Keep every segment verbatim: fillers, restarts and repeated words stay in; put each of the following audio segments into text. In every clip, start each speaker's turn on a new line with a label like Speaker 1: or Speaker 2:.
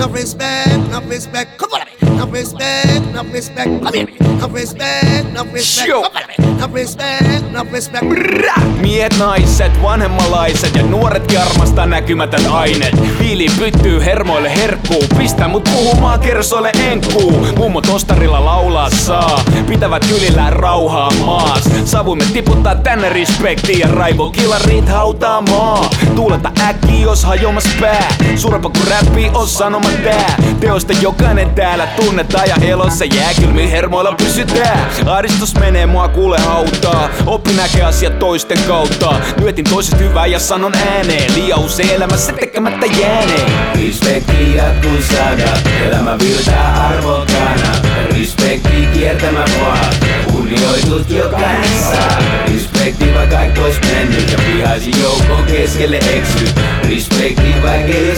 Speaker 1: enough respect, enough respect. Come on, enough respect, enough respect. Come here, enough respect, enough respect. Come on, enough respect, enough respect.
Speaker 2: Miehet, naiset, vanhemmalaiset ja nuoretkin armastaa näkymätön aineet. Viili pyttyy hermoille herkkuu, pistää mut puhumaan kersoille enkkuu. Mummo tostarilla laulaa saa, pitävät kylillään rauhaa maas. Savuimme tiputtaa tänne respektiin ja raivokilarit hautaa maa. Tuuleta äkkiä jos hajomas pää, suurempa kun räppi on sanoma tää. Teosta jokainen täällä tunnetaan ja elossa jääkylmiin hermoilla pysytään. Ahdistus menee mua kuule hautaa, oppi näkee asiat toisten kautta. Nyötin toiset hyvää ja sanon ääneen, liian usein elämässä tekemättä jääneen.
Speaker 3: Respekti jatkuu saada, elämä virtaa arvokkaana. Respekti kiertämä vaan, kunnioitut jokainen saa. Respekti vaikka kaikki ois mennyt ja vihaisin joukkoon keskelle eksy. Respekti vaikka ei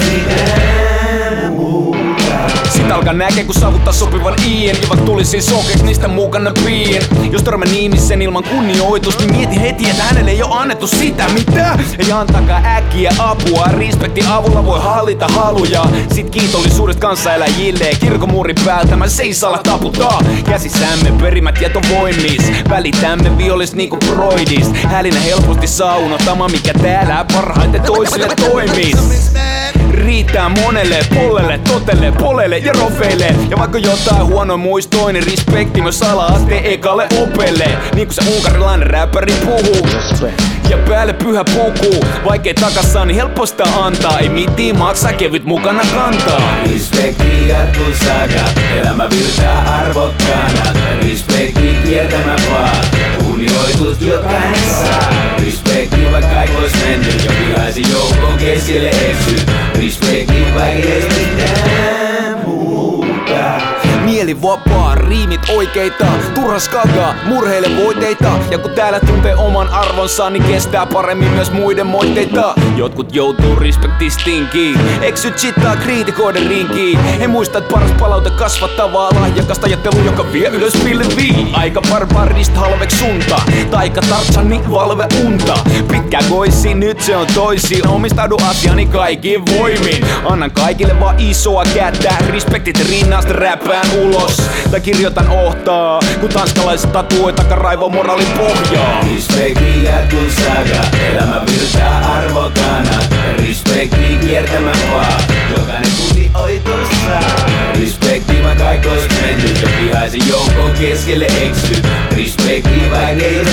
Speaker 3: mitään muuta.
Speaker 2: Sit alkaa näkee kun saavuttaa sopivan iin, ja vaikka tulisin sokeeks niistä mukana piin. Jos törmän ihmisen ilman kunnioitus, niin mieti heti et hänelle ei oo annettu sitä mitä. Ei antakaa äkkiä apua, respektin avulla voi hallita haluja. Sit kiitollisuudet kanssaeläjille, kirkomuurin päältä mä seisalla taputtaa. Käsissämme perimät tietovoimis, välitämme viollis niinku broidis. Hälinä helposti saunotama, mikä täällä parhaiten toisille toimis. Riittää monelle, pollelle, totelle, polelle ja rofeille. Ja vaikka jotain huono muistoi, niin respekti myös ala-asteen ekalle opelle. Niinku se unkarilainen räppäri puhuu. Ja päälle pyhä puku, vaikei takassa niin helposta antaa. Ei mitiin maksaa, kevyt mukana kantaa.
Speaker 3: Respekti jatkuu saga, elämä virtaa arvokkaana. Respekti kiertämä vaan, kunnioitut jokainen saa. Respekti vaikka kaikki ois mennyt ja vihaisin joukkoon keskelle eksy. Respekti vaikka ei mitään muuta.
Speaker 2: Mieli vapaa, riimit oikeita, turha skagaa, murheille voiteita. Ja kun täällä tuntee oman arvonsa, niin kestää paremmin myös muiden moitteita. Jotkut joutuu respektistinkiin, eksyt chittaa kriitikoiden rinkiin. He muista, et paras palaute kasvattavaa lahjakasta ajattelu, joka vie ylös pilviin. Aika barbarista halveksunta, taika Tarzani valve unta. Pitkä koisi, nyt se on toisin, omistaudu asiani kaikin voimin. Annan kaikille vaan isoa kättä, respektit rinnasta räppään ulos. Tai kirjoitan ohtaa, kun tanskalaiset tatuoi takaraivo moraalin pohjaa.
Speaker 3: Respekti jatkuu saga, elämä virtaa arvokkaana. Respekti kiertämä vaan, jokainen kunnioitus saa. Respekti vaikka kaikki ois mennyt ja vihaisin joukkoon keskelle eksy. Respekti vaikka ei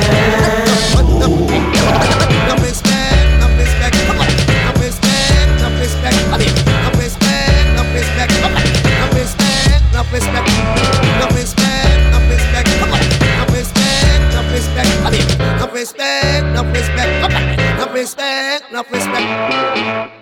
Speaker 3: mitään muuta.
Speaker 1: Respect, no respect, no respect, no respect.